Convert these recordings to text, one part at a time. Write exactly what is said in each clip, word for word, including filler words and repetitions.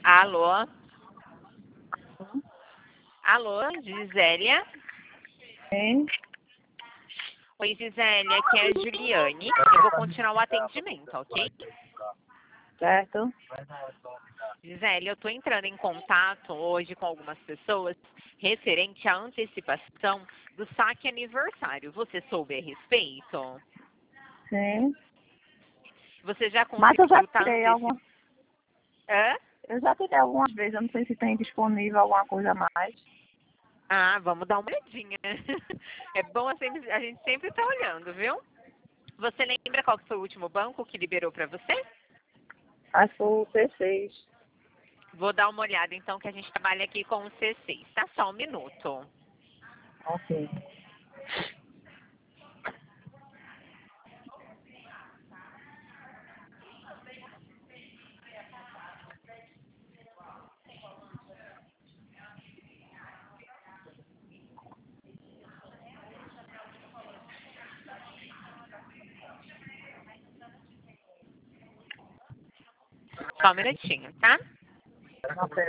Alô? Alô, Gisélia? Sim, Oi, Gisélia, aqui é a Juliane. Eu vou continuar o atendimento, ok? certo? Gisélia, eu estou entrando em contato hoje com algumas pessoas referente à antecipação do saque aniversário. Você soube a respeito? Sim. Você já Mas eu já conseguiu estar tirei antecipando? alguma. Hã? Eu já tirei algumas vezes, eu não sei se tem disponível alguma coisa a mais. Ah, vamos dar uma olhadinha. É bom assim, a gente sempre estar olhando, viu? Você lembra qual que foi o último banco que liberou para você? Acho que foi o T seis. Vou dar uma olhada então que a gente trabalha aqui com o C seis, tá? Só um minuto. Ok. Só um minutinho, tá? Ok.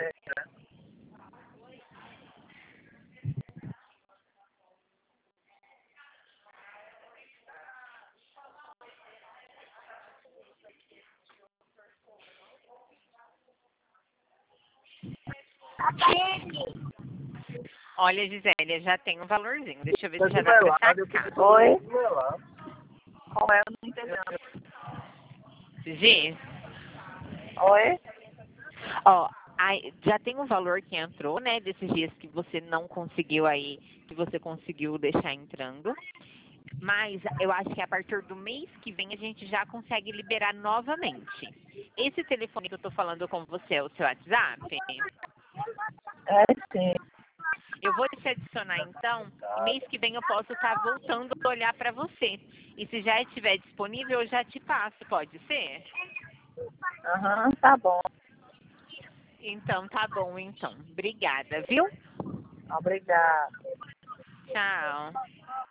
Olha, Gisélia, já tem um valorzinho. Deixa eu ver se já dá pra sacar. Oi? Como é? Eu não entendi. Gi, Oi? ó, aí, já tem um valor que entrou, né? Desses dias que você não conseguiu aí, que você conseguiu deixar entrando. Mas eu acho que a partir do mês que vem a gente já consegue liberar novamente. Esse telefone que eu tô falando com você é o seu WhatsApp? É sim. Eu vou te adicionar então, e mês que vem eu posso estar voltando a olhar para você. E se já estiver disponível, eu já te passo, pode ser? Aham, tá bom. Então tá bom, então. Obrigada, viu? Obrigada. Tchau.